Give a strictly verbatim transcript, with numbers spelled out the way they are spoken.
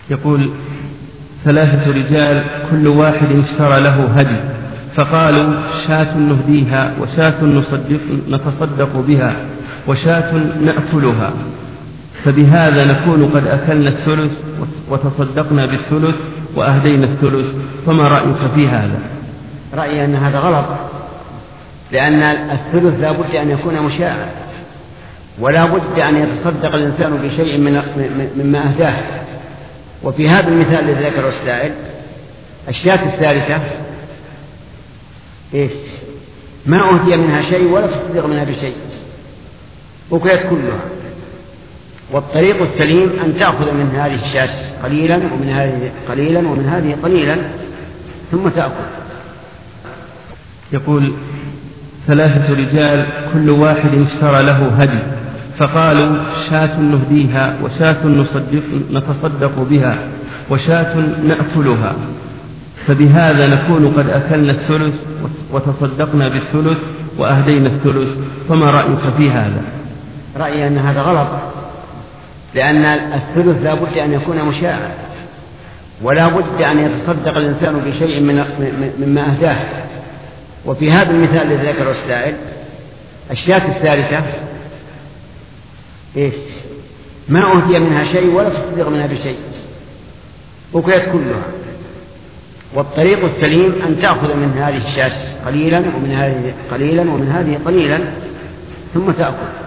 يقول: ثلاثة رجال كل واحد اشترى له هدي، فقالوا: شاة نهديها، وشاة نصدق نتصدق بها، وشاة نأكلها، فبهذا نكون قد أكلنا الثلث وتصدقنا بالثلث وأهدينا الثلث، فما رأيك في هذا؟ رأيي أن هذا غلط، لأن الثلث لا بد أن يكون مشاعا، ولا بد أن يتصدق الإنسان بشيء مما أهداه. وفي هذا المثال الذي ذكره السائل، الشاة الثالثة إيه؟ ما أهدي منها شيء ولا تصدق منها بشيء، وكلت كلها. والطريق السليم أن تأخذ من هذه الشاة قليلا ومن هذه قليلا ومن هذه قليلا ثم تأكل. يقول: ثلاثة رجال كل واحد اشترى له هدي، فقالوا: شاة نهديها، وشاة نصدق نتصدق بها، وشاة نأكلها، فبهذا نكون قد أكلنا الثلث وتصدقنا بالثلث وأهدينا الثلث، فما رأيك في هذا؟ رأيي أن هذا غلط، لأن الثلث لا بد أن يكون مشاعا، ولا بد أن يتصدق الإنسان بشيء مما أهداه. وفي هذا المثال الذي ذكره السائل، الشاة الثالثة إيه؟ ما أهدي منها شيء ولا تصدق منها بشيء، وكلت كلها. والطريق السليم أن تأخذ من هذه الشاة قليلا ومن هذه قليلا ومن هذه قليلا ثم تأكل.